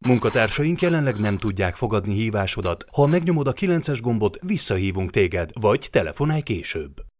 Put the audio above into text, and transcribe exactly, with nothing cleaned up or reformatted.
Munkatársaink jelenleg nem tudják fogadni hívásodat. Ha megnyomod a kilences gombot, visszahívunk téged, vagy telefonálj később.